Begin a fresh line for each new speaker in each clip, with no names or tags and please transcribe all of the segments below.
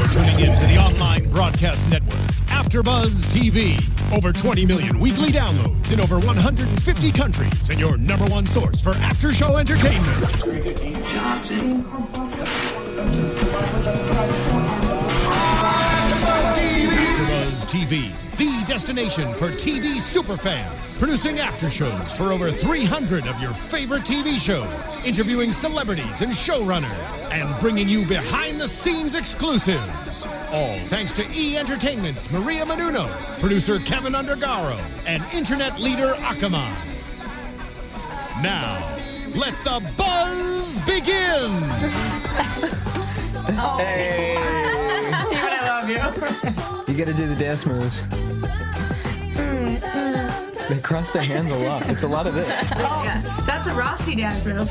tuning in to the online broadcast network, AfterBuzz TV. Over 20 million weekly downloads in over 150 countries, and your number one source for after-show entertainment. AfterBuzz TV, the destination for TV superfans. Producing aftershows for over 300 of your favorite TV shows. Interviewing celebrities and showrunners. And bringing you behind-the-scenes exclusives. All thanks to E! Entertainment's Maria Menounos, producer Kevin Undergaro, and internet leader Akamai. Now, let the buzz begin!
Hey!
Steven, I love you.
You gotta do the dance moves. They cross their hands a lot. It's a lot of it.
Oh, that's a Roxy dance move.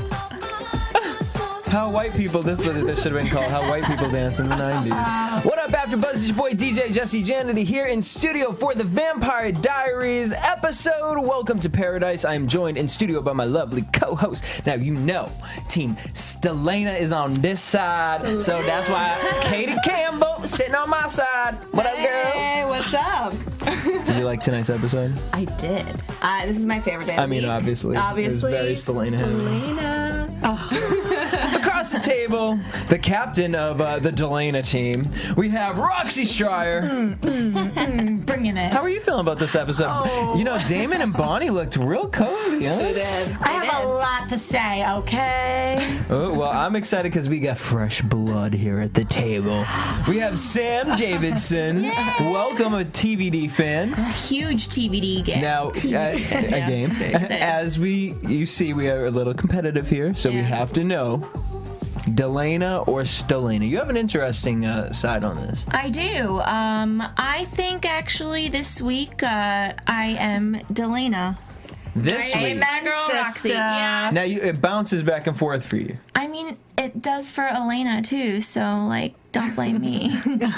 How white people, this should have been called How White People Dance in the 90s. What up, AfterBuzz? It's your boy DJ Jesse Janity here in studio for the Vampire Diaries episode. Welcome to Paradise. I am joined in studio by my lovely co-host. Now, you know, Team Stelena is on this side, so that's why Katie Campbell sitting on my side. What up, girl?
Hey, what's up?
Did you like tonight's episode?
I did. This is my favorite day of the week.
Obviously. It was very Stelena. Across the table, the captain of the Delana team, we have Roxy Stryer.
Bringing it.
How are you feeling about this episode?
Oh.
You know, Damon and Bonnie looked real cozy, huh?
I have a lot to say, okay?
Oh, well, I'm excited because we got fresh blood here at the table. We have Sam Davidson. Welcome, a TVD fan.
Huge TVD game.
Now, a game. As you see, we are a little competitive here, so we have to know, Delana or Stelena? You have an interesting side on this.
I do. I think actually this week I am Delana.
This week.
Amen,
Girl Roxy.
sister.
Yeah.
Now, it bounces back and forth for you.
I mean, it does for Elena too, so like, don't blame me.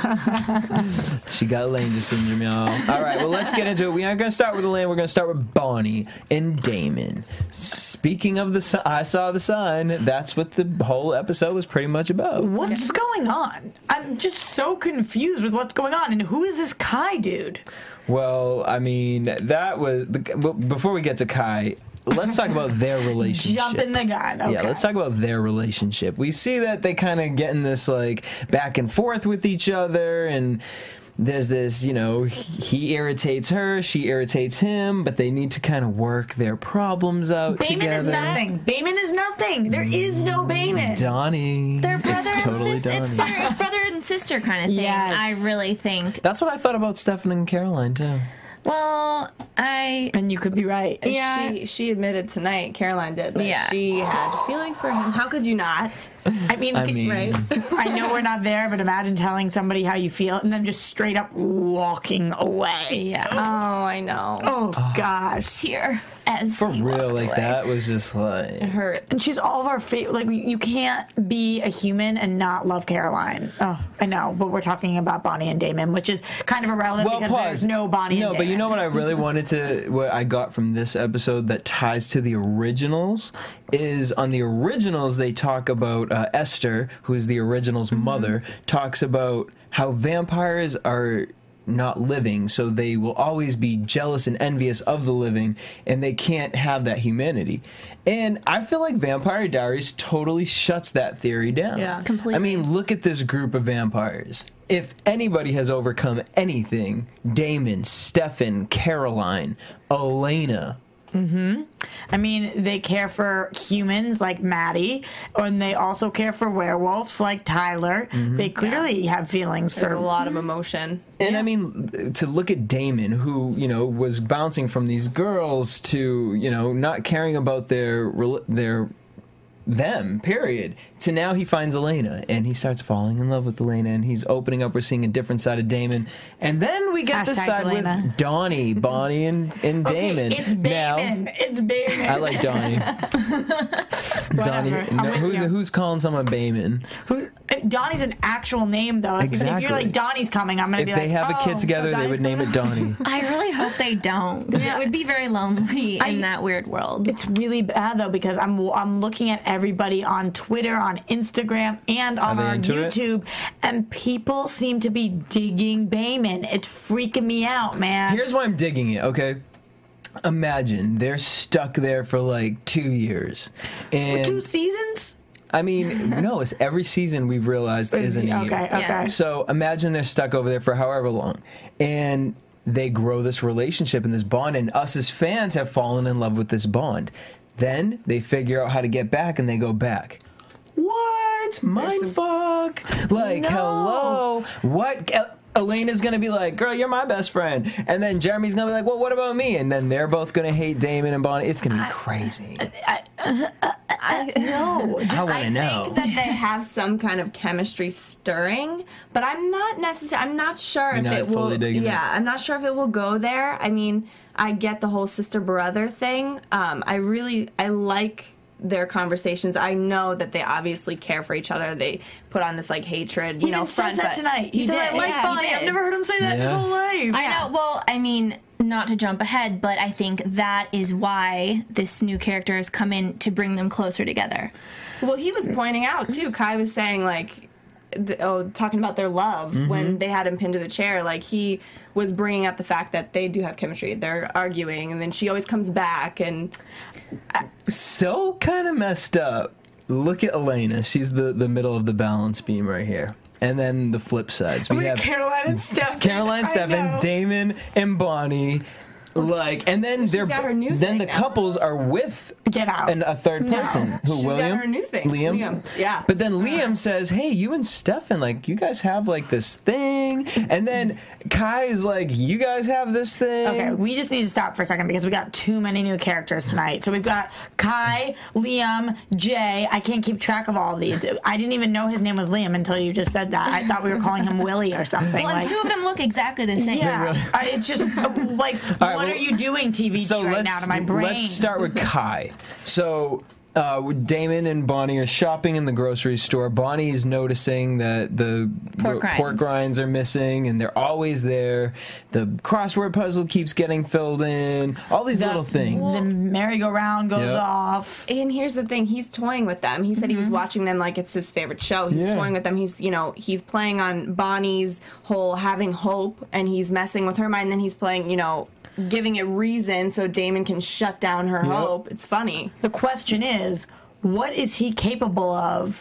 She got Elaine syndrome, y'all. All right, well, let's get into it. We aren't going to start with Elaine. We're going to start with Bonnie and Damon. Speaking of the I saw the sign. That's what the whole episode was pretty much about.
What's going on? I'm just so confused with what's going on. And who is this Kai dude?
Well, I mean, that was... before we get to Kai... Let's talk about their relationship.
Jumping the gun. Okay.
Yeah, let's talk about their relationship. We see that they kind of get in this, like, back and forth with each other, and there's this, you know, he irritates her, she irritates him, but they need to kind of work their problems out together.
Bayman is nothing. There is no Bayman.
Donnie.
They're brother
It's totally
and sister. It's
Donnie.
their brother and sister kind of thing.
Yes.
I really think.
That's what I thought about Stefan and Caroline, too.
Well,
And you could be right.
Yeah.
She admitted tonight, Caroline did, that she had feelings for him. How could you not?
I mean,
Right?
I know we're not there, but imagine telling somebody how you feel and then just straight up walking away.
yeah.
Oh, I know.
Oh, gosh.
Here as
For
he
real,
walked
like,
away.
that was just like...
It hurt.
And she's all of our favorite. Like, you can't be a human and not love Caroline. Oh, I know, but we're talking about Bonnie and Damon, which is kind of irrelevant because there's no Bonnie and Damon.
No, but you know what I really wanted to... What I got from this episode that ties to the originals is on the originals they talk about Esther, who is the original's mother, talks about how vampires are not living, so they will always be jealous and envious of the living, and they can't have that humanity. And I feel like Vampire Diaries totally shuts that theory down.
Yeah,
completely.
I mean, look at this group of vampires. If anybody has overcome anything, Damon, Stefan, Caroline, Elena.
I mean, they care for humans like Maddie, and they also care for werewolves like Tyler. They clearly have feelings
There's
for
a lot of emotion.
And I mean, to look at Damon, who, you know, was bouncing from these girls to, you know, not caring about them, period, to now he finds Elena, and he starts falling in love with Elena, and he's opening up. We're seeing a different side of Damon. And then we get this
Hashtag
side
Elena.
with Donnie, Bonnie, and Damon.
It's Bayman. It's Bayman.
I like Donnie. Donnie.
I'm with you.
Who's calling someone Bayman?
I Donnie's an actual name, though.
Exactly.
If you're like, Donnie's coming, I'm going to be like,
if they have a kid together, they would name it Donnie.
I really hope they don't. It would be very lonely in that weird world.
It's really bad, though, because I'm looking at everybody on Twitter, on Instagram, and on our YouTube, and people seem to be digging Bayman. It's freaking me out, man.
Here's why I'm digging it, okay? Imagine they're stuck there for like 2 years. And
2 seasons?
I mean, no, it's every season we've realized isn't a year.
Okay.
So imagine they're stuck over there for however long. And they grow this relationship and this bond, and us as fans have fallen in love with this bond. Then they figure out how to get back, and they go back. What? Mindfuck? Like, hello? What? Elena's going to be like, girl, you're my best friend. And then Jeremy's going to be like, well, what about me? And then they're both going to hate Damon and Bonnie. It's going to be crazy.
I know.
I want to know.
I think that they have some kind of chemistry stirring, but I'm not sure if it will. Yeah, I'm not sure if it will go there. I mean, I get the whole sister brother thing. I like their conversations. I know that they obviously care for each other. They put on this like hatred,
He said that tonight. He said, I like Bonnie. I've never heard him say that his whole life.
I know. Well, I mean, not to jump ahead, but I think that is why this new character has come in to bring them closer together.
Well, he was pointing out too. Kai was saying like, talking about their love when they had him pinned to the chair. Like he was bringing up the fact that they do have chemistry. They're arguing, and then she always comes back and.
So kind of messed up. Look at Elena. She's the middle of the balance beam right here. And then the flip sides. We have
Caroline and Stefan.
Caroline, Stefan, Damon, and Bonnie. Like, and then the couples are with a third person. Who?
She's
William?
got her new thing.
Liam.
Yeah.
But then Liam says, "Hey, you and Stefan, like, you guys have like this thing." And then Kai is like, "You guys have this thing."
Okay, we just need to stop for a second because we got too many new characters tonight. So we've got Kai, Liam, Jay. I can't keep track of all of these. I didn't even know his name was Liam until you just said that. I thought we were calling him Willie or something.
Well, and two of them look exactly the same.
Yeah, it's just like, what are you doing, TV right now to my brain?
Let's start with Kai. So Damon and Bonnie are shopping in the grocery store. Bonnie is noticing that the pork rinds are missing, and they're always there. The crossword puzzle keeps getting filled in. All these little things.
The merry-go-round goes off.
And here's the thing: he's toying with them. He said he was watching them like it's his favorite show. He's toying with them. He's playing on Bonnie's whole having hope, and he's messing with her mind. And then he's playing, giving it reason so Damon can shut down her hope. It's funny.
The question is, what is he capable of?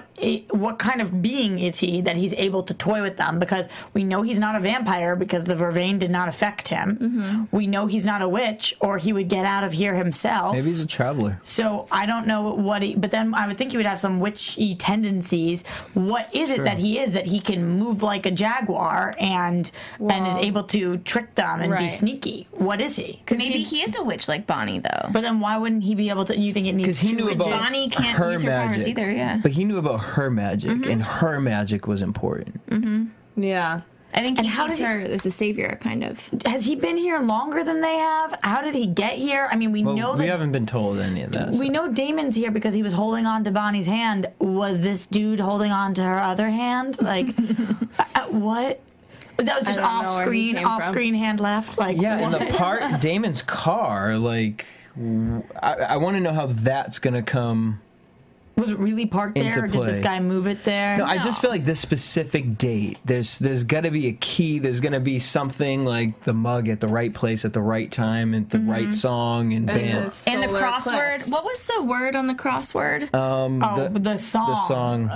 What kind of being is he that he's able to toy with them? Because we know he's not a vampire because the vervain did not affect him. We know he's not a witch, or he would get out of here himself.
Maybe he's a traveler.
So I don't know but then I would think he would have some witchy tendencies. What is it that he is that he can move like a jaguar and is able to trick them and be sneaky? What is he?
Maybe he is a witch like Bonnie, though.
But then why wouldn't he be able to? You think it needs?
Because he knew about
Bonnie can't
her
use her
magic.
powers either. Yeah.
But he knew about her magic, and her magic was important.
Yeah.
I think he sees her as a savior, kind of.
Has he been here longer than they have? How did he get here? I mean, we know that...
We haven't been told any of that.
We know Damon's here because he was holding on to Bonnie's hand. Was this dude holding on to her other hand? Like, what? That was just off-screen hand left? Like,
yeah, in the Damon's car, like, I want to know how that's going to come...
Was it really parked there, or did this guy move it there?
No, I just feel like this specific date, there's got to be a key. There's going to be something like the mug at the right place at the right time and the right song and band.
And the crossword. Eclipse. What was the word on the crossword?
The song.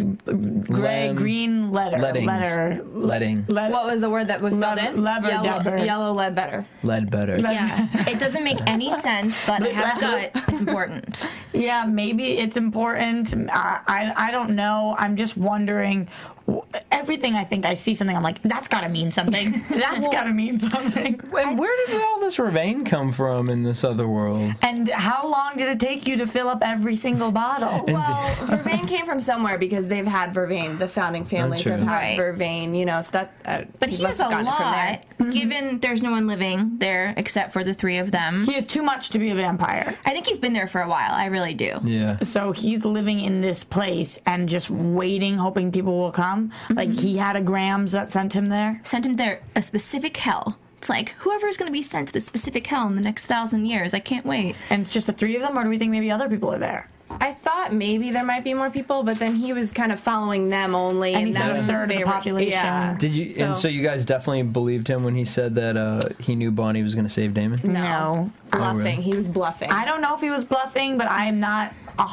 Green letter.
Letting.
What was the word that was spelled in? Yellow Ledbetter.
Ledbetter.
Yeah. It doesn't make any sense, but I have a gut. It's important.
Yeah, maybe it's important. I don't know. I'm just wondering everything I think I see something, I'm like, that's got to mean something. That's got to mean something.
And where did all this Vervain come from in this other world?
And how long did it take you to fill up every single bottle?
Well, Vervain came from somewhere because they've had Vervain. The founding families have had Vervain, you know, so that,
but he has a lot, given there's no one living there except for the three of them.
He is too much to be a vampire.
I think he's been there for a while. I really do.
Yeah.
So he's living in this place and just waiting, hoping people will come. Like, he had a Grams that sent him there?
Sent him there, a specific hell. It's like, whoever is going to be sent to this specific hell in the next 1,000 years, I can't wait.
And it's just the three of them, or do we think maybe other people are there?
I thought maybe there might be more people, but then he was kind of following them only,
and he said a third of the population.
Yeah.
Did you? And so you guys definitely believed him when he said that he knew Bonnie was going to save Damon?
No.
Bluffing.
Really?
He was bluffing.
I don't know if he was bluffing, but I am not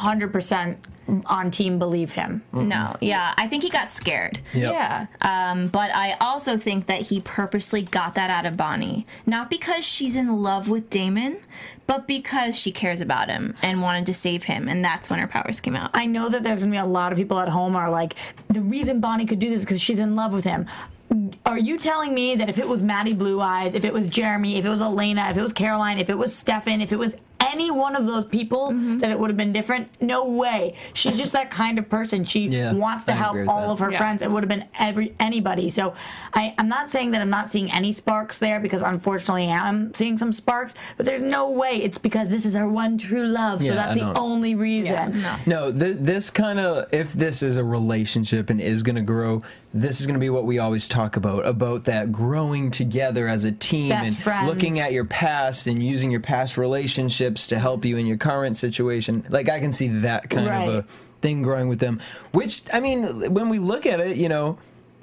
100% on team believe him.
No, yeah, I think he got scared.
Yep.
Yeah.
But I also think that he purposely got that out of Bonnie. Not because she's in love with Damon, but because she cares about him and wanted to save him, and that's when her powers came out.
I know that there's going to be a lot of people at home are like, the reason Bonnie could do this is because she's in love with him. Are you telling me that if it was Maddie Blue Eyes, if it was Jeremy, if it was Elena, if it was Caroline, if it was Stefan, if it was any one of those people, that it would have been different? No way. She's just that kind of person. She wants to help all of her friends. It would have been anybody. So I'm not saying that I'm not seeing any sparks there, because unfortunately I'm seeing some sparks, but there's no way it's because this is her one true love. So that's the only reason.
Yeah. No, this kind of, if this is a relationship and is going to grow, this is going to be what we always talk about that growing together as a team.
Best
and
friends.
Looking at your past and using your past relationships to help you in your current situation. Like, I can see that kind of a thing growing with them. Which, I mean, when we look at it, you know,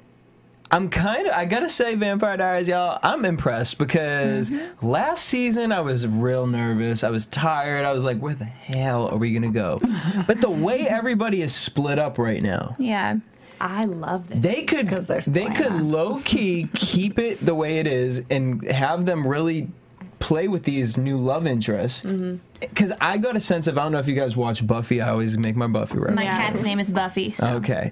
I gotta say, Vampire Diaries, y'all, I'm impressed, because last season I was real nervous. I was tired. I was like, where the hell are we going to go? But the way everybody is split up right now.
Yeah.
I love this.
They could low key keep it the way it is and have them really play with these new love interests. Because I got a sense of, I don't know if you guys watch Buffy. I always make my Buffy reference.
My cat's name is Buffy. So.
Okay.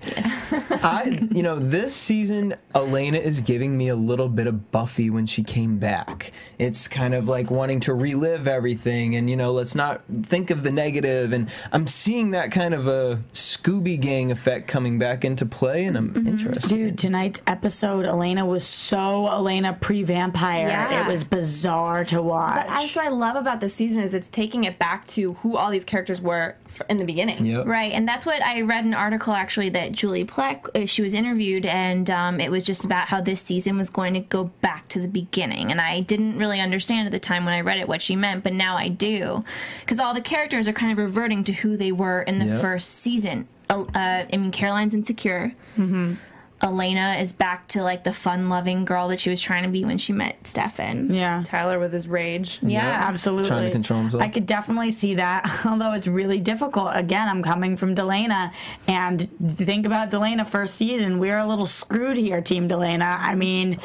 Yes.
This season, Elena is giving me a little bit of Buffy when she came back. It's kind of like wanting to relive everything and, let's not think of the negative. And I'm seeing that kind of a Scooby Gang effect coming back into play, and I'm interested.
Dude, tonight's episode, Elena was so Elena pre-vampire.
Yeah.
It was bizarre to watch.
But that's what I love about this season, is it's taking it back to who all these characters were in the beginning.
Yep.
Right, and that's what I read an article actually that Julie Plec, she was interviewed, and it was just about how this season was going to go back to the beginning. And I didn't really understand at the time when I read it what she meant, but now I do, because all the characters are kind of reverting to who they were in the first season. Caroline's insecure. Elena is back to like the fun-loving girl that she was trying to be when she met Stefan.
Yeah.
Tyler with his rage.
Yeah, absolutely.
Trying to control himself.
I could definitely see that, although it's really difficult. Again, I'm coming from Delana, and think about Delana first season. We're a little screwed here, Team Delana. I mean,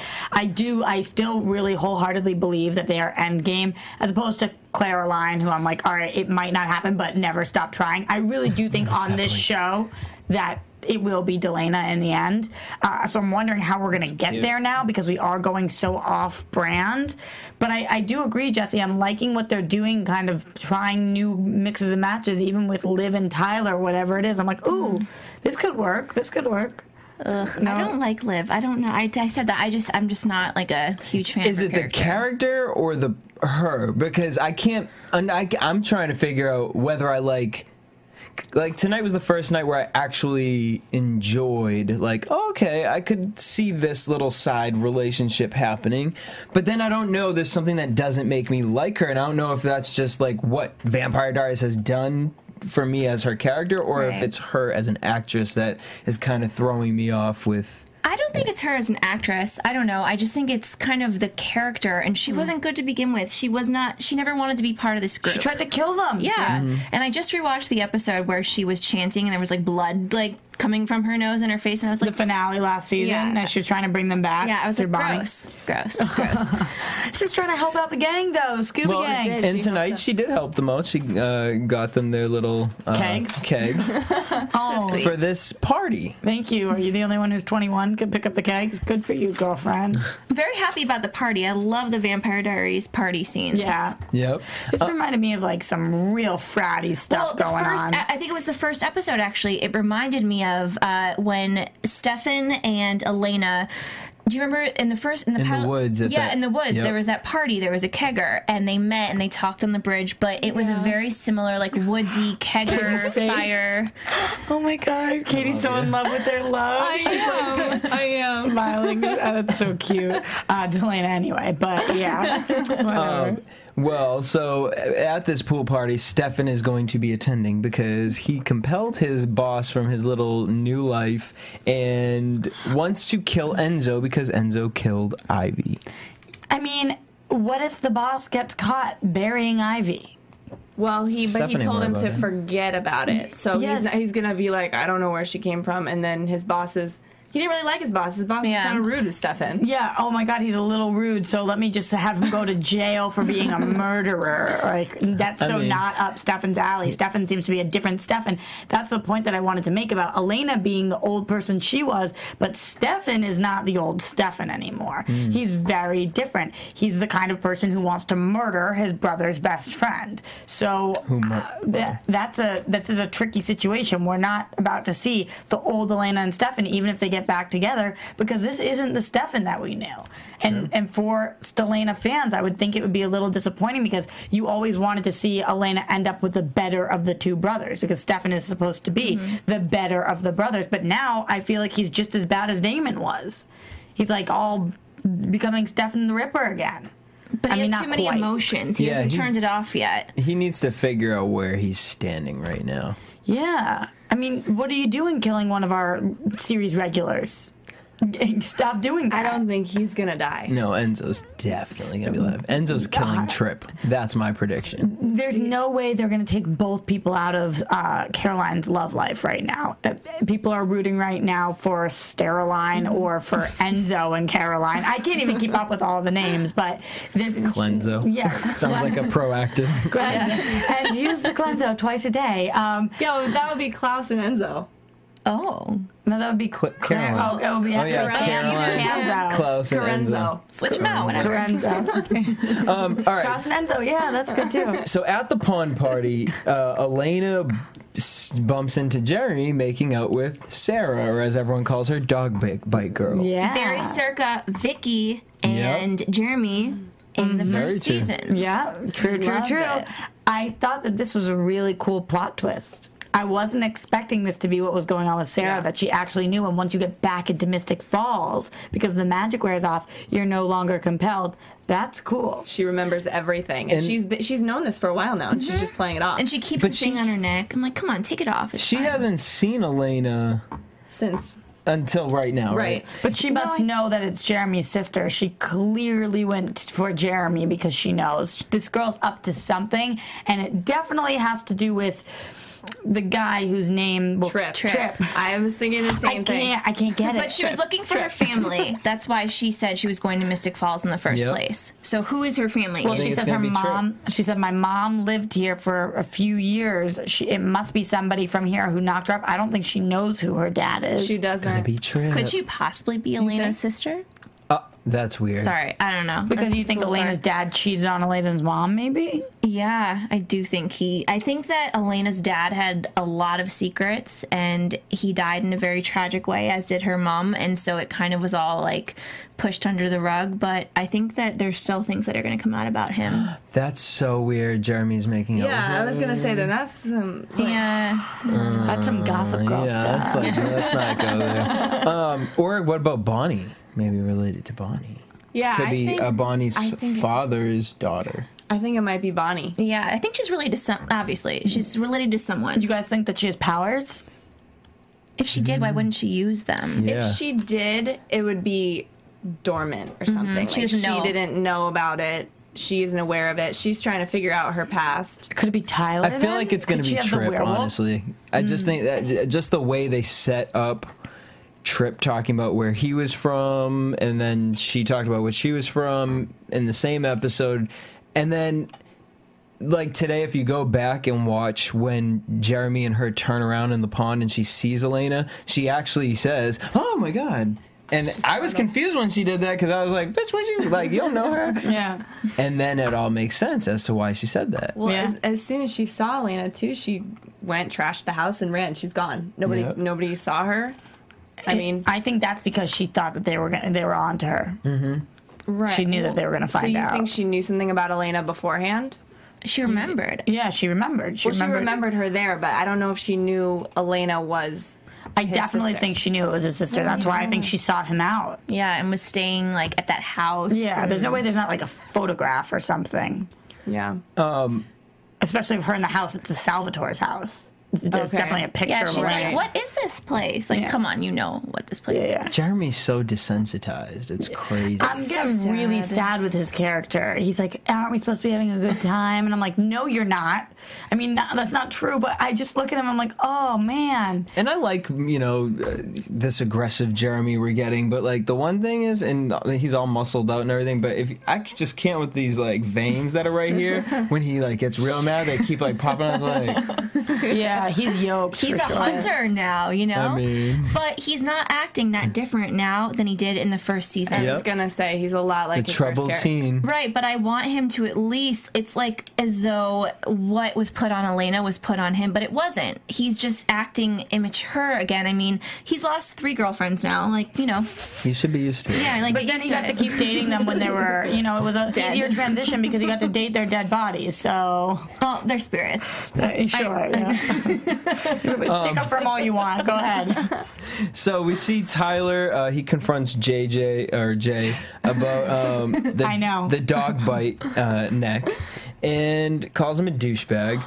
I still really wholeheartedly believe that they are endgame, as opposed to Caroline, who I'm like, all right, it might not happen, but never stop trying. I really do think on this show that it will be Delana in the end. So I'm wondering how we're going to get there now, because we are going so off-brand. But I do agree, Jesse. I'm liking what they're doing, kind of trying new mixes and matches, even with Liv and Tyler, whatever it is. I'm like, ooh, this could work. This could work.
Ugh, no. I don't like Liv. I don't know. I said that. I'm just not like a huge fan.
Is it the character or her? Because I can't. I'm trying to figure out whether I like tonight was the first night where I actually enjoyed, okay, I could see this little side relationship happening, but then I don't know, there's something that doesn't make me like her, and I don't know if that's just what Vampire Diaries has done for me as her character, or if it's her as an actress that is kind of throwing me off with.
I don't think it's her as an actress. I don't know. I just think it's kind of the character, and she wasn't good to begin with. She never wanted to be part of this group.
She tried to kill them.
Yeah. And I just rewatched the episode where she was chanting and there was blood coming from her nose and her face, and I was like,
the finale last season, that she was trying to bring them back.
Yeah, I was like,
Bonnie.
gross.
She was trying to help out the gang, though, the Scooby gang.
And tonight she did help them out. She got them their little
kegs
So sweet.
for this party.
Thank you. Are you the only one who's 21 could pick up the kegs? Good for you, girlfriend.
I'm very happy about the party. I love the Vampire Diaries party scenes.
Yeah.
Yep.
This reminded me of like some real fratty stuff going on.
I think it was the first episode, actually. It reminded me of when Stefan and Elena. Do you remember in the
woods?
In the woods,
yep.
there was that party. There was a kegger, and they met and they talked on the bridge. But it was a very similar, like woodsy kegger fire.
Oh my God, Katie's so in love with their love.
I am
Smiling. That's so cute. Delana, anyway. But yeah, whatever.
Well, so at this pool party, Stefan is going to be attending because he compelled his boss from his little new life and wants to kill Enzo because Enzo killed Ivy.
I mean, what if the boss gets caught burying Ivy?
Well, he told him to forget about it. So
Yes.
he's going to be like, I don't know where she came from. And then his boss is... He didn't really like his boss. His boss was kind of rude to Stefan.
Yeah, oh my God, he's a little rude, so let me just have him go to jail for being a murderer. Like, that's not up Stefan's alley. Stefan seems to be a different Stefan. That's the point that I wanted to make about Elena being the old person she was, but Stefan is not the old Stefan anymore. He's very different. He's the kind of person who wants to murder his brother's best friend. So this is a tricky situation. We're not about to see the old Elena and Stefan, even if they get back together, because this isn't the Stefan that we knew. And for Stelena fans, I would think it would be a little disappointing because you always wanted to see Elena end up with the better of the two brothers, because Stefan is supposed to be the better of the brothers. But now I feel like he's just as bad as Damon was. He's like all becoming Stefan the Ripper again.
But he has too many emotions. He hasn't turned it off yet.
He needs to figure out where he's standing right now.
Yeah. I mean, what are you doing killing one of our series regulars? Stop doing that.
I don't think he's going to die.
No, Enzo's definitely going to be alive. Enzo's killing Trip. That's my prediction.
There's no way they're going to take both people out of Caroline's love life right now. People are rooting right now for Steroline or for Enzo and Caroline. I can't even keep up with all the names, but there's...
Cleanzo.
Yeah.
Sounds like a proactive.
And use the Cleanzo twice a day.
That would be Klaus and Enzo.
Oh.
No, that would be
Caroline.
Oh, it would be
Caroline. Klaus and Enzo.
Switch them out whenever.
Carenzo.
All right.
Klaus and Enzo, yeah, that's good too.
So at the pond party, Elena bumps into Jeremy making out with Sarah, or as everyone calls her, Dog Bite Girl.
Yeah.
Very circa Vicky and Jeremy in the first season.
Yeah, true.
It.
I thought that this was a really cool plot twist. I wasn't expecting this to be what was going on with Sarah, that she actually knew. And once you get back into Mystic Falls, because the magic wears off, you're no longer compelled. That's cool.
She remembers everything. And she's known this for a while now, and she's just playing it off.
And she keeps the thing on her neck. I'm like, come on, take it off. It's fine.
Hasn't seen Elena
since...
Until right now, right?
But she must know that it's Jeremy's sister. She clearly went for Jeremy because she knows this girl's up to something, and it definitely has to do with the guy whose name...
Trip. I was thinking the same thing.
I can't get it.
But she was looking for her family. That's why she said she was going to Mystic Falls in the first place. So who is her family?
Well, she says her mom... She said, my mom lived here for a few years. It must be somebody from here who knocked her up. I don't think she knows who her dad is.
She doesn't.
It's gonna be Trip.
Could she possibly be Elena's sister?
That's weird.
Sorry, I don't know.
Because you think Elena's dad cheated on Elena's mom, maybe?
Yeah, I do think I think that Elena's dad had a lot of secrets, and he died in a very tragic way, as did her mom, and so it kind of was all, like, pushed under the rug, but I think that there's still things that are going to come out about him.
That's so weird. Jeremy's making out with her.
I was going to say that that's some...
That's some Gossip Girl stuff.
Let's not go there. Or what about Bonnie? Maybe related to Bonnie.
Yeah,
Could be Bonnie's father's daughter.
I think it might be Bonnie.
Yeah, I think she's related to obviously. She's related to someone.
You guys think that she has powers?
If she did, why wouldn't she use them?
Yeah.
If she did, it would be dormant or something.
She doesn't know.
She didn't know about it. she isn't aware of it. She's trying to figure out her past.
Could it be Tyler?
I feel like it's going to be Trip, honestly. I just think that just the way they set up Trip talking about where he was from, and then she talked about what she was from in the same episode, and then like today, if you go back and watch when Jeremy and her turn around in the pond and she sees Elena, she actually says, "Oh my God." And I was confused when she did that because I was like, "Bitch, what you like? You don't know her?"
Yeah.
And then it all makes sense as to why she said that.
Well, as soon as she saw Elena too, she went, trashed the house, and ran. She's gone. Nobody saw her. I mean,
I think that's because she thought that they were on to her.
Mm-hmm.
Right. She knew that they were going to find out.
So you think she knew something about Elena beforehand?
She remembered.
Yeah, she remembered.
She remembered her there, but I don't know if she knew Elena was.
I definitely think she knew it was his sister. That's why I think she sought him out.
Yeah, and was staying like at that house.
Yeah, there's no way there's not like a photograph or something.
Yeah.
Especially if her in the house, it's the Salvatore's house. There's definitely a picture of
she's like, what is this place? Like, come on, you know what this place is.
Jeremy's so desensitized. It's crazy.
I'm getting really sad with his character. He's like, aren't we supposed to be having a good time? And I'm like, no, you're not. I mean, that's not true, but I just look at him, I'm like, oh, man.
And I like, this aggressive Jeremy we're getting, but, like, the one thing is, and he's all muscled out and everything, but if I just can't with these, like, veins that are right here, when he, like, gets real mad, they keep, like, popping on his leg.
Yeah, he's yoked.
He's a hunter now, you know?
I mean...
But he's not acting that different now than he did in the first season.
I was going to say, he's a lot like
the troubled teen.
Right, but I want him to at least... It's like as though what was put on Elena was put on him, but it wasn't. He's just acting immature again. I mean, he's lost 3 girlfriends now. Like, you know...
He should be used to it.
Yeah, like,
but then he got to keep dating them when they were... You know, it was an easier transition because he got to date their dead bodies, so...
Well, their spirits.
Sure, yeah. Stick up for him all you want. Go ahead.
So we see Tyler. He confronts Jay about the dog bite neck, and calls him a douchebag.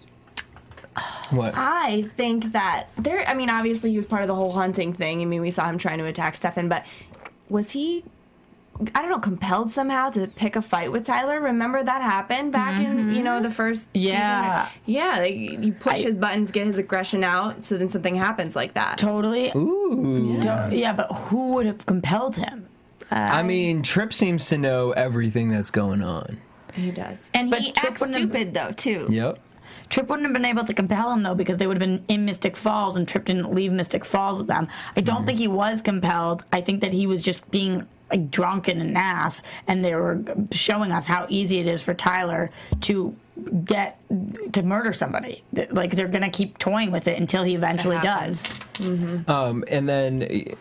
What?
I think that obviously he was part of the whole hunting thing. I mean, we saw him trying to attack Stefan, but was he, I don't know, compelled somehow to pick a fight with Tyler? Remember that happened back in, the first season? Yeah, like you push his buttons, get his aggression out, so then something happens like that.
Totally.
Ooh.
Yeah, but who would have compelled him?
I mean, Trip seems to know everything that's going on.
He does.
And he acts stupid, though, too.
Yep.
Trip wouldn't have been able to compel him, though, because they would have been in Mystic Falls, and Trip didn't leave Mystic Falls with them. I don't think he was compelled. I think that he was just being like drunk and an ass, and they were showing us how easy it is for Tyler to murder somebody. Like, they're gonna keep toying with it until he eventually does.
Mm-hmm. And then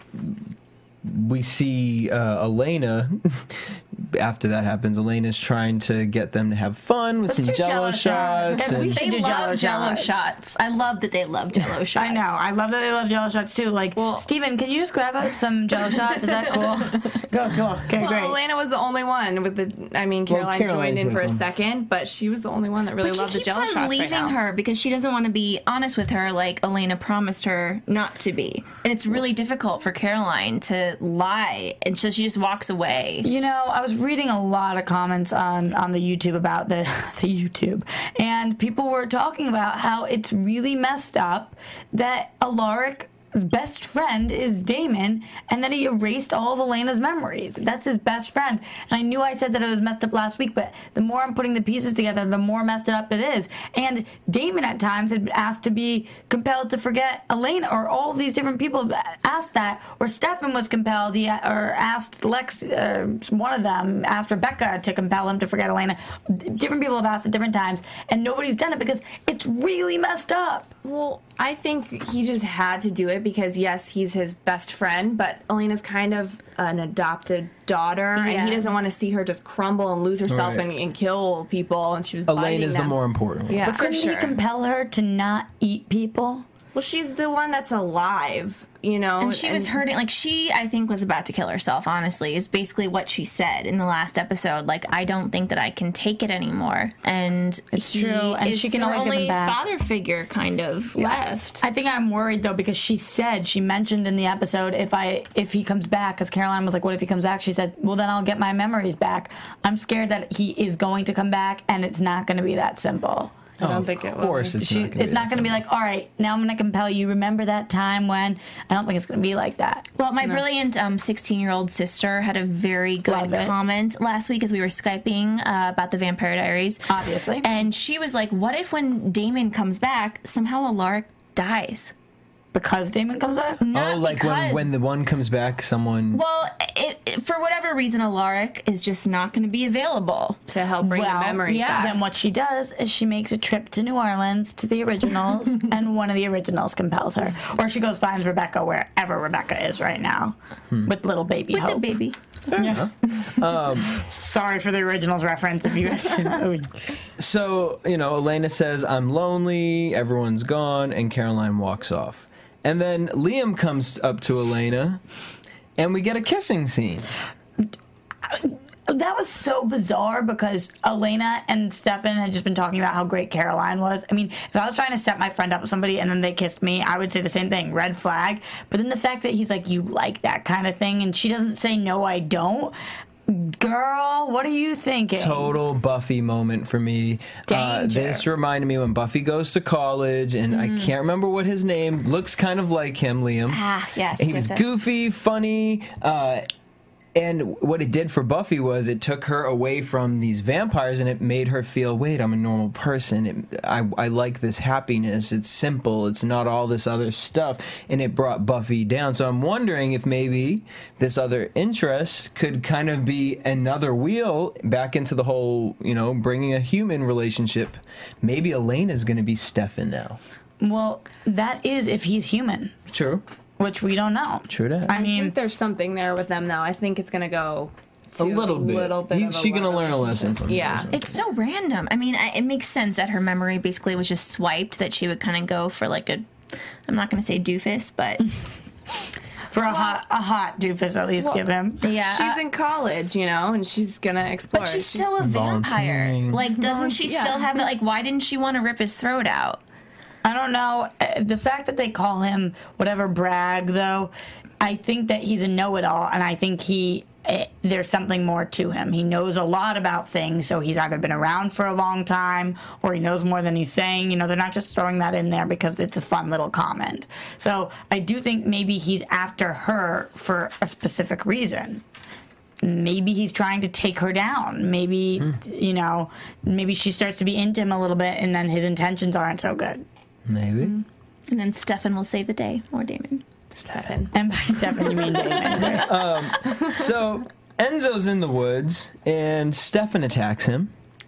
we see Elena. After that happens, Elena's trying to get them to have fun with some Jello shots.
They love Jello shots. I love that they love Jello shots.
I know. I love that they love Jello shots too. Like, Steven, can you just grab us some Jello shots? Is that cool? Cool. Okay, great.
Elena was the only one with the. I mean, Caroline joined in for a second, but she was the only one that really loved the Jello shots.
But she keeps on leaving her because she doesn't want to be honest with her, like Elena promised her not to be, and it's really difficult for Caroline to lie, and so she just walks away.
You know, I was reading a lot of comments on the YouTube about the YouTube, and people were talking about how it's really messed up that Alaric's best friend is Damon, and that he erased all of Elena's memories. That's his best friend. And I knew I said that it was messed up last week, but the more I'm putting the pieces together, the more messed up it is. And Damon at times had been asked to be compelled to forget Elena, or all of these different people asked that, or Stefan was compelled, or asked Lex, one of them asked Rebecca to compel him to forget Elena. Different people have asked at different times, and nobody's done it because it's really messed up.
Well, I think he just had to do it because, yes, he's his best friend, but Elena's kind of an adopted daughter, and he doesn't want to see her just crumble and lose herself and kill people, and she was biting
Elena's
them.
the more important one.
Yeah,
but couldn't he compel her to not eat people?
Well, she's the one that's alive, you know.
And she was hurting. Like, she, I think, was about to kill herself, honestly, is basically what she said in the last episode. Like, I don't think that I can take it anymore. And
it's true. And she can always get him back.
Father figure kind of left.
I think I'm worried, though, because she mentioned in the episode, if he comes back, because Caroline was like, what if he comes back? She said, well, then I'll get my memories back. I'm scared that he is going to come back, and it's not going to be that simple.
I don't think it will.
Of course, it's not
going to be like, all right, now I'm going to compel you. Remember that time when? I don't think it's going to be like that.
Well, my brilliant 16-year-old sister had a very good comment last week as we were Skyping about the Vampire Diaries.
Obviously.
And she was like, what if when Damon comes back, somehow Alaric dies?
Because Damon comes back?
When the one comes back, someone...
Well, for whatever reason, Alaric is just not going to be available.
To help bring the memories back.
Then what she does is she makes a trip to New Orleans to the originals, and one of the originals compels her. Or she goes finds Rebecca wherever Rebecca is right now, with little baby Hope.
With the baby.
Sorry for the originals reference if you guys didn't know.
So, Elena says, I'm lonely, everyone's gone, and Caroline walks off. And then Liam comes up to Elena, and we get a kissing scene.
That was so bizarre because Elena and Stefan had just been talking about how great Caroline was. I mean, if I was trying to set my friend up with somebody and then they kissed me, I would say the same thing, red flag. But then the fact that he's like, you like that kind of thing, and she doesn't say, no, I don't. Girl, what are you thinking?
Total Buffy moment for me. This reminded me when Buffy goes to college, and I can't remember what his name, looks kind of like him, Liam.
Yes.
He was goofy, funny, and what it did for Buffy was it took her away from these vampires and it made her feel, wait, I'm a normal person. I like this happiness. It's simple. It's not all this other stuff. And it brought Buffy down. So I'm wondering if maybe this other interest could kind of be another wheel back into the whole, bringing a human relationship. Maybe Elena's going to be Stefan now.
Well, that is if he's human.
True.
Which we don't know.
True that.
I think there's something there with them, though. I think it's going to go
a little bit. She's going to learn a lesson from
Yeah.
It's so random. I mean, it makes sense that her memory basically was just swiped, that she would kind of go for like I'm not going to say doofus, but...
For a hot doofus, at least give him.
Yeah.
She's in college, and she's going to explore.
But she's still a vampire. Like, doesn't she still have it? Like, why didn't she want to rip his throat out?
I don't know. The fact that they call him whatever Bragg, though, I think that he's a know-it-all, and I think there's something more to him. He knows a lot about things, so he's either been around for a long time or he knows more than he's saying. They're not just throwing that in there because it's a fun little comment. So I do think maybe he's after her for a specific reason. Maybe he's trying to take her down. Maybe, maybe she starts to be into him a little bit, and then his intentions aren't so good.
Maybe.
And then Stefan will save the day, or Damon.
Stefan.
And by Stefan, you mean Damon.
So Enzo's in the woods, and Stefan attacks him.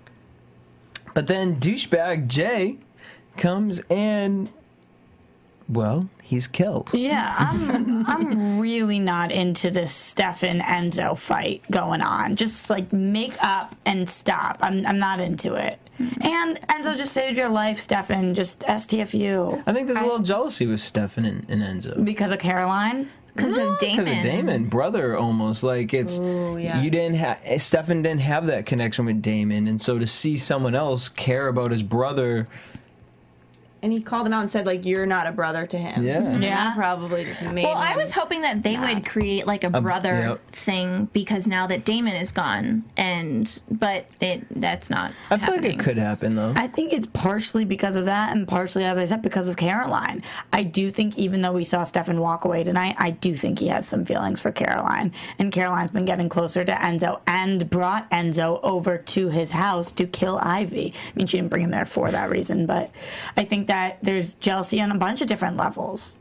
But then douchebag Jay comes and, well, he's killed.
Yeah, I'm really not into this Stefan Enzo fight going on. Just like make up and stop. I'm not into it. And Enzo just saved your life, Stefan. Just STFU.
I think there's a little jealousy with Stefan and Enzo.
Because of Caroline?
Because of Damon.
Because of Damon, brother, almost. Like, it's...
Ooh, yes.
You didn't have... Stefan didn't have that connection with Damon, and so to see someone else care about his brother...
And he called him out and said, like, you're not a brother to him.
Yeah.
And that probably just made him
I was hoping that they would create, like, a brother thing, because now that Damon is gone, but that's not
I feel like it could happen, though.
I think it's partially because of that, and partially, as I said, because of Caroline. I do think, even though we saw Stefan walk away tonight, I do think he has some feelings for Caroline. And Caroline's been getting closer to Enzo and brought Enzo over to his house to kill Ivy. I mean, she didn't bring him there for that reason, but I think that there's jealousy on a bunch of different levels.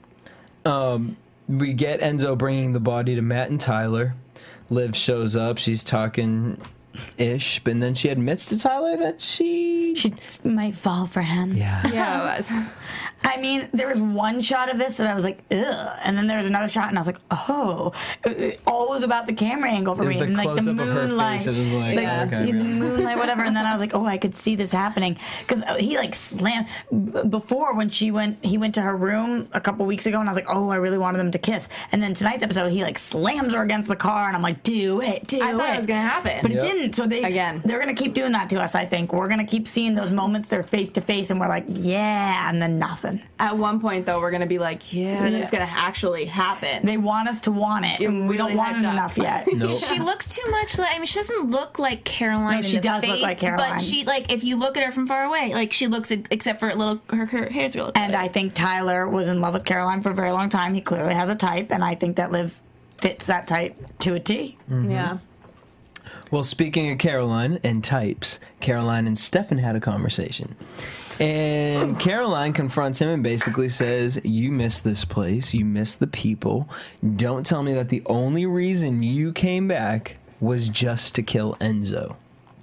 We get Enzo bringing the body to Matt and Tyler. Liv shows up. She's talking-ish, but then she admits to Tyler that she
might fall for him.
Yeah.
Yeah.
I mean, there was one shot of this that I was like, ugh. And then there was another shot and I was like, oh. It all was about the camera angle for me.
It was the close-up of her face. It was like
the moonlight, whatever. And then I was like, oh, I could see this happening. Because he like slammed. Before, when he went to her room a couple weeks ago and I was like, oh, I really wanted them to kiss. And then tonight's episode, he like slams her against the car and I'm like, do it.
I thought it was going to happen.
But it didn't. So they're going to keep doing that to us, I think. We're going to keep seeing those moments they're face to face and we're like, yeah, and then nothing.
At one point, though, we're going to be like, and it's going to actually happen.
They want us to want it, and we don't want it enough yet.
Nope.
She looks too much like, I mean, she doesn't look like Caroline.
No, she does look like Caroline.
But she, like, if you look at her from far away, like, she looks, except for her hair's real.
And I think Tyler was in love with Caroline for a very long time. He clearly has a type, and I think that Liv fits that type to a T.
Mm-hmm. Yeah.
Well, speaking of Caroline and types, Caroline and Stefan had a conversation. And Caroline confronts him and basically says, you miss this place, you miss the people. Don't tell me that the only reason you came back was just to kill Enzo.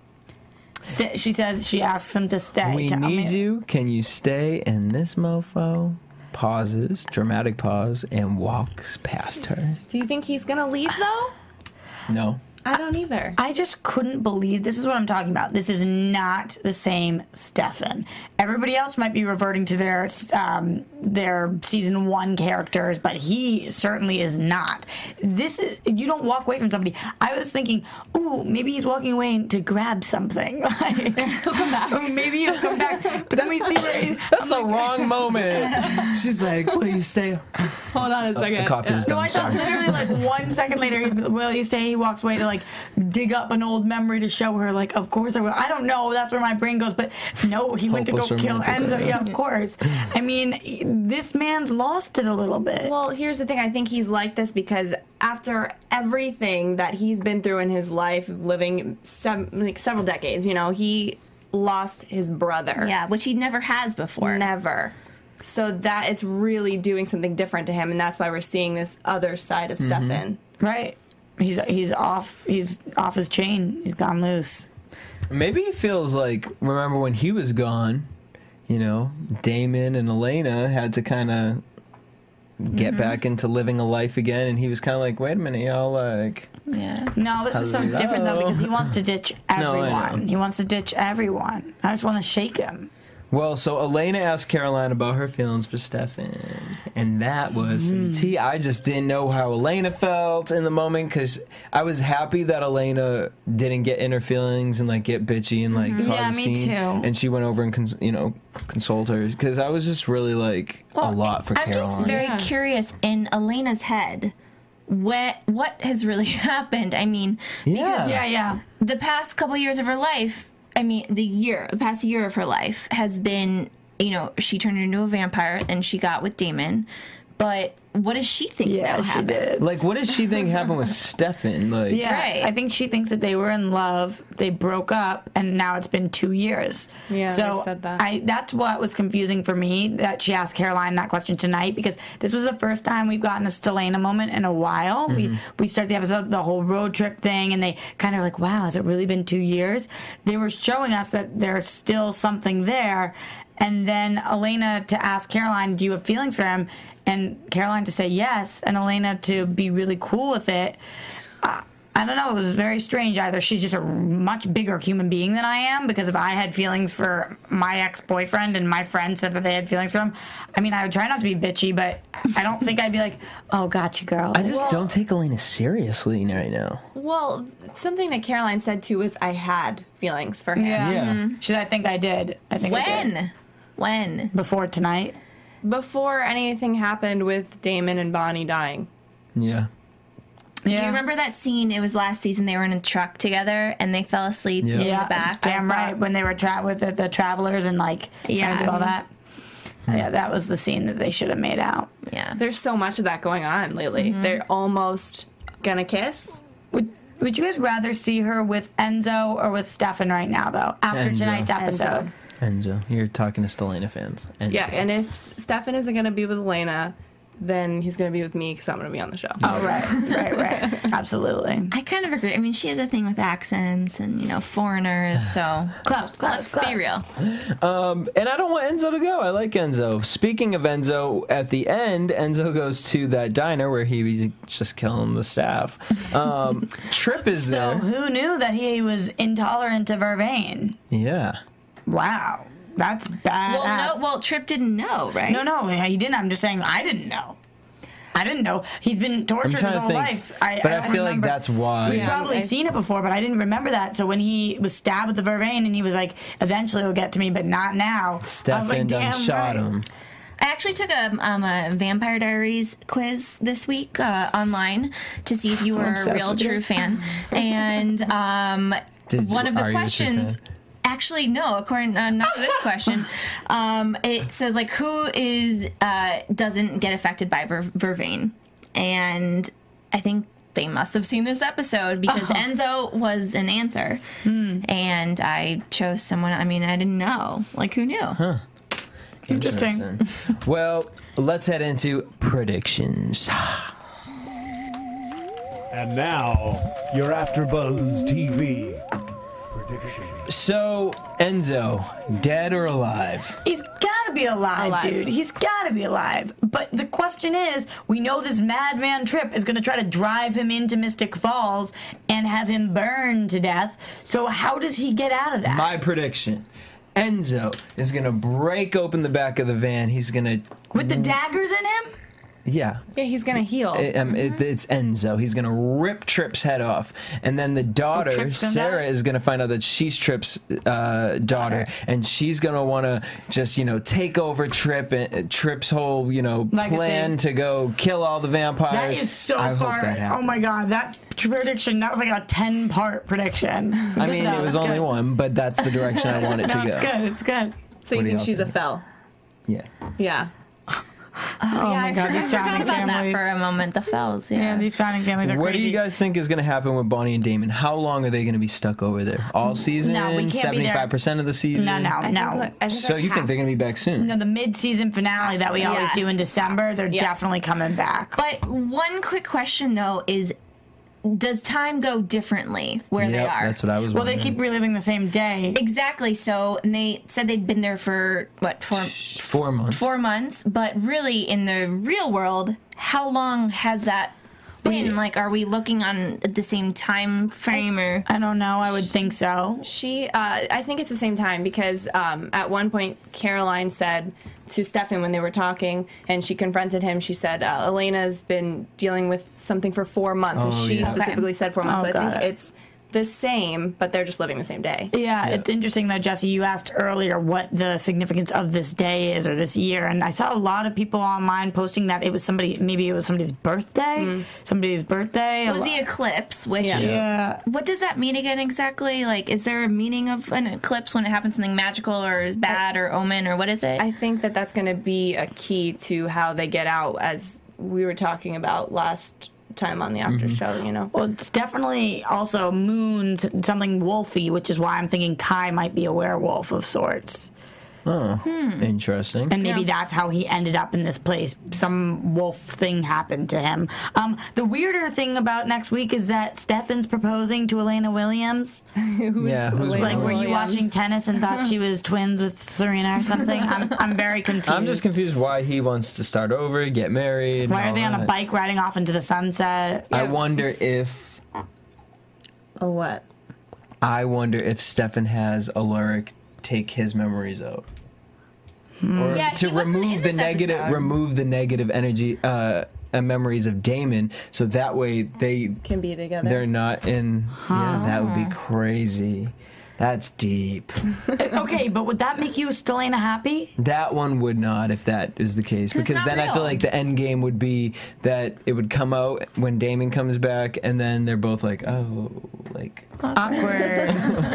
She says, she asks him to stay.
We need you. Can you stay? And this mofo pauses, dramatic pause, and walks past her.
Do you think he's going to leave, though?
No.
I don't either.
I just couldn't believe, this is what I'm talking about. This is not the same Stefan. Everybody else might be reverting to their season 1 characters, but he certainly is not. You don't walk away from somebody. I was thinking, ooh, maybe he's walking away to grab something. Like,
he'll come back.
Maybe he'll come back. But then we see where he's...
That's the wrong moment. She's like, will you stay?
Hold on a second.
The coffee was done.
No, I thought literally like 1 second later, will you stay? He walks away to like dig up an old memory to show her, like, of course I will. I don't know, that's where my brain goes, but no, he went to go kill Enzo. Yeah, of course. I mean, this man's lost it a little bit.
Well, here's the thing. I think he's like this because after everything that he's been through in his life, living several decades, he lost his brother.
Yeah, which he never has before.
Never. So that is really doing something different to him, and that's why we're seeing this other side of Stefan.
Right. He's off his chain. He's gone loose.
Maybe he feels like, remember when he was gone, Damon and Elena had to kind of get back into living a life again, and he was kind of like, wait a minute, y'all, like...
Yeah. No, this is so different, though, because he wants to ditch everyone. He wants to ditch everyone. I just want to shake him.
Well, so Elena asked Caroline about her feelings for Stefan, and that was some tea. I just didn't know how Elena felt in the moment, because I was happy that Elena didn't get in her feelings and, like, get bitchy and, like, cause a scene.
Me too.
And she went over and, console her, because I was just really, like, a lot for Caroline.
I'm just very curious, in Elena's head, what has really happened? I mean, because the past couple years of her life, the past year of her life has been, she turned into a vampire and she got with Damon. But what does she think now happened?
Did.
Like, what does she think happened with Stefan? Like,
right. I think she thinks that they were in love, they broke up, and now it's been 2 years.
Yeah,
so
I said that.
That's what was confusing for me, that she asked Caroline that question tonight, because this was the first time we've gotten a Stelena moment in a while. We start the episode, the whole road trip thing, and they kind of like, wow, has it really been 2 years? They were showing us that there's still something there, and then Elena to ask Caroline, do you have feelings for him? And Caroline to say yes, and Elena to be really cool with it. I don't know. It was very strange. Either she's just a much bigger human being than I am, because if I had feelings for my ex-boyfriend and my friend said that they had feelings for him, I would try not to be bitchy, but I don't think I'd be like, oh, gotcha, girl.
I just don't take Elena seriously right now.
Well, something that Caroline said, too, is I had feelings for him.
Yeah. I think I did.
When?
Before tonight.
Before anything happened with Damon and Bonnie dying.
Yeah.
Do you remember that scene? It was last season. They were in a truck together and they fell asleep in the back.
Damn right. When they were with the travelers and trying to do all that. Yeah, that was the scene that they should have made out.
Yeah.
There's so much of that going on lately. They're almost gonna kiss.
Would you guys rather see her with Enzo or with Stefan right now, though? After tonight's episode.
Enzo. You're talking to Stelena fans. Enzo.
Yeah, and if Stefan isn't going to be with Elena, then he's going to be with me because I'm going to be on the show.
Oh, right. Absolutely.
I kind of agree. I mean, she has a thing with accents and, foreigners, so let's be real.
And I don't want Enzo to go. I like Enzo. Speaking of Enzo, at the end, Enzo goes to that diner where he was just killing the staff. Trip is there.
So who knew that he was intolerant to vervain?
Yeah.
Wow. That's badass.
Well, Trip didn't know, right?
No, he didn't. I'm just saying I didn't know. He's been tortured his whole life.
I feel like that's why.
We've probably seen it before, but I didn't remember that. So when he was stabbed with the vervain and he was like, eventually it'll get to me, but not now.
Stefan done shot him.
I actually took a Vampire Diaries quiz this week online to see if you were a real true fan. And one of the questions... Actually, no. According not to this question, it says who doesn't get affected by vervain, and I think they must have seen this episode because Enzo was an answer, and I chose someone. I mean, I didn't know. Who knew?
Huh. Interesting. Well, let's head into predictions.
And now, your AfterBuzz TV predictions.
So, Enzo, dead or alive?
He's gotta be alive, dude. He's gotta be alive. But the question is, we know this madman Trip is gonna try to drive him into Mystic Falls and have him burned to death. So how does he get out of that?
My prediction. Enzo is gonna break open the back of the van. He's gonna...
With the daggers in him?
Yeah.
Yeah, he's going to heal.
It's Enzo. He's going to rip Trip's head off. And then the daughter, Sarah, is going to find out that she's Trip's daughter. And she's going to want to just, take over Trip's whole, plan to go kill all the vampires.
That is so far.
Hope that happens.
Oh, my God. That prediction, that was like a 10-part prediction.
I mean, it was only one, but that's the direction I want it to go.
It's good.
So you think she's a fell?
Yeah.
Yeah.
I forgot about that for a moment. The fells,
yeah, these founding families are crazy.
What do you guys think is going to happen with Bonnie and Damon? How long are they going to be stuck over there? All season?
No, we can't
75% of the season?
No.
So you think they're going to be back soon?
No, the mid-season finale that we always do in December, they're definitely coming back.
But one quick question, though, is... Does time go differently where they are?
That's what I was wondering.
Well, they keep reliving the same day.
Exactly. So, and they said they'd been there for,
4 months.
4 months. But really, in the real world, how long has that been? Are we looking on the same time frame? Or
I don't know. I would think so.
I think it's the same time because at one point, Caroline said to Stefan when they were talking, and she confronted him, she said, Elena's been dealing with something for 4 months, and she specifically said 4 months. So I think it's the same, but they're just living the same day.
Yeah, it's interesting though, Jesse, you asked earlier what the significance of this day is or this year, and I saw a lot of people online posting that it was somebody's birthday. Somebody's birthday.
It was the eclipse, which what does that mean again exactly? Is there a meaning of an eclipse when it happens something magical or bad or omen, or what is it?
I think that's going to be a key to how they get out, as we were talking about last time on the after show,
Well, it's definitely also moons, something wolfy, which is why I'm thinking Kai might be a werewolf of sorts.
Oh, interesting.
And maybe that's how he ended up in this place. Some wolf thing happened to him. The weirder thing about next week is that Stefan's proposing to Elena Williams.
Who's
were you watching tennis and thought she was twins with Serena or something? I'm very confused.
I'm just confused why he wants to start over, get married.
Why are they on a bike riding off into the sunset?
I wonder if...
what?
I wonder if Stefan has Alaric take his memories out. Or to remove the negative energy memories of Damon, so that way they
can be together.
They're not in. Yeah, that would be crazy. That's deep.
Okay, but would that make you Stelena happy?
That one would not, if that is the case, because then I feel like the end game would be that it would come out when Damon comes back, and then they're both like,
awkward.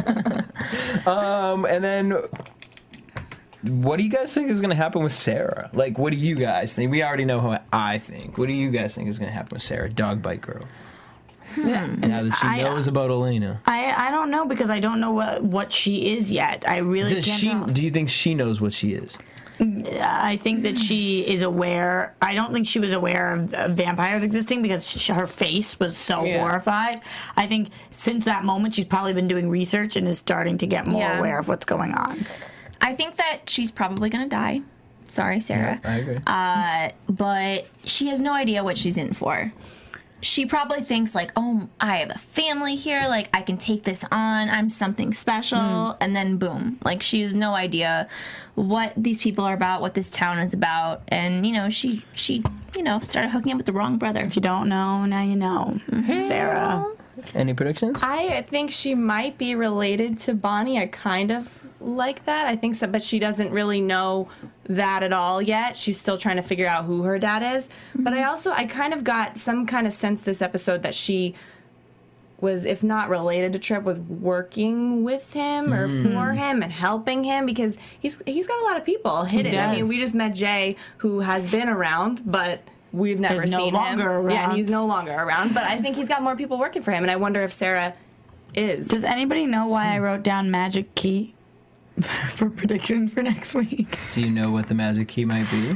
And then. What do you guys think is going to happen with Sarah? What do you guys think? We already know how I think. What do you guys think is going to happen with Sarah, dog bite girl? Now that she knows about Elena.
I don't know, because I don't know what she is yet. I really can't tell.
Do you think she knows what she is?
I think that she is aware. I don't think she was aware of vampires existing because her face was so horrified. I think since that moment, she's probably been doing research and is starting to get more aware of what's going on.
I think that she's probably going to die. Sorry, Sarah.
Yeah, I agree.
But she has no idea what she's in for. She probably thinks like, oh, I have a family here. Like, I can take this on. I'm something special. And then boom. Like, she has no idea what these people are about, what this town is about. And, she started hooking up with the wrong brother.
If you don't know, now you know. Sarah.
Any predictions?
I think she might be related to Bonnie. I kind of like that. I think so, but she doesn't really know that at all yet. She's still trying to figure out who her dad is. But I kind of got some kind of sense this episode that she was, if not related to Trip, was working with him or for him and helping him because he's got a lot of people hidden. I mean, we just met Jay, who has been around, but we've never seen him. Yeah, he's no longer around. But I think he's got more people working for him, and I wonder if Sarah is.
Does anybody know why I wrote down Magic Key for prediction for next week?
Do you know what the magic key might be?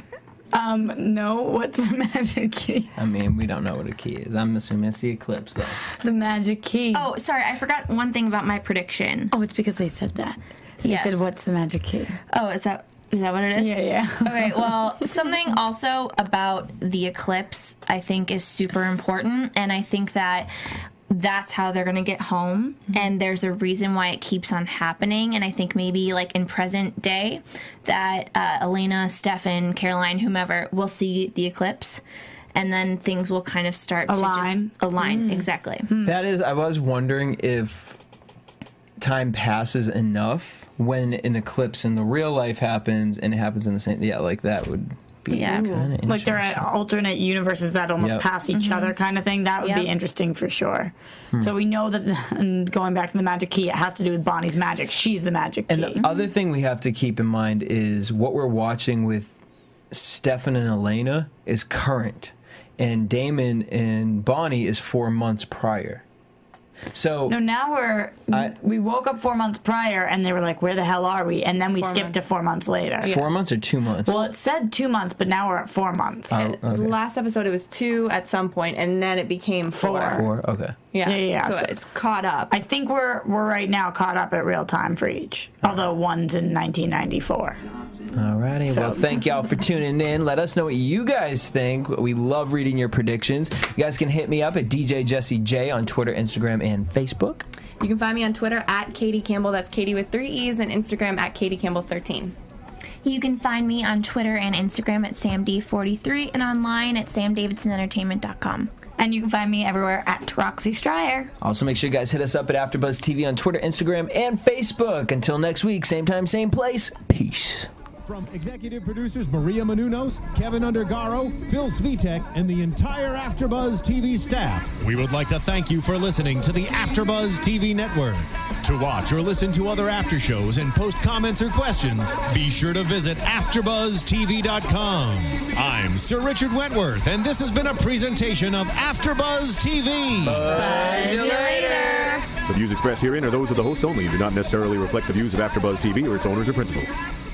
No. What's the magic key?
I mean, we don't know what a key is. I'm assuming it's the eclipse, though.
The magic key.
Oh, sorry. I forgot one thing about my prediction.
Oh, it's because they said that. They said, what's the magic key?
Oh, is that what it is?
Yeah.
Okay, well, something also about the eclipse I think is super important, and I think that's how they're going to get home, and there's a reason why it keeps on happening, and I think maybe, like, in present day, that Elena, Stefan, Caroline, whomever, will see the eclipse, and then things will kind of start to just align. Exactly.
That is, I was wondering if time passes enough when an eclipse in the real life happens, and it happens in the same, like, that would...
Like they're at alternate universes that almost pass each other kind of thing. That would be interesting for sure. So we know that, and going back to the magic key, it has to do with Bonnie's magic. She's the magic key.
And the other thing we have to keep in mind is what we're watching with Stefan and Elena is current. And Damon and Bonnie is 4 months prior. So
no, now we woke up 4 months prior, and they were like, "Where the hell are we?" And then we skipped to 4 months later.
4 months or 2 months?
Well, it said 2 months, but now we're at 4 months.
Oh, okay.
Last episode it was 2 at some point, and then it became 4.
4, okay.
Yeah. So it's caught up.
I think we're right now caught up at real time for each, although one's in 1994.
Alrighty, well, thank y'all for tuning in. Let us know what you guys think. We love reading your predictions. You guys can hit me up at DJ Jesse J on Twitter, Instagram, and Facebook.
You can find me on Twitter at Katie Campbell. That's Katie with 3 E's, and Instagram at Katie Campbell 13.
You can find me on Twitter and Instagram at SamD43 and online at SamDavidsonEntertainment.com.
And you can find me everywhere at Roxy Stryer.
Also, make sure you guys hit us up at AfterBuzz TV on Twitter, Instagram, and Facebook. Until next week, same time, same place. Peace.
From executive producers Maria Menounos, Kevin Undergaro, Phil Svitek, and the entire AfterBuzz TV staff, we would like to thank you for listening to the AfterBuzz TV network. To watch or listen to other after shows and post comments or questions, be sure to visit AfterBuzzTV.com. I'm Sir Richard Wentworth, and this has been a presentation of AfterBuzz TV.
Buzz you later.
The views expressed herein are those of the hosts only and do not necessarily reflect the views of AfterBuzz TV or its owners or principals.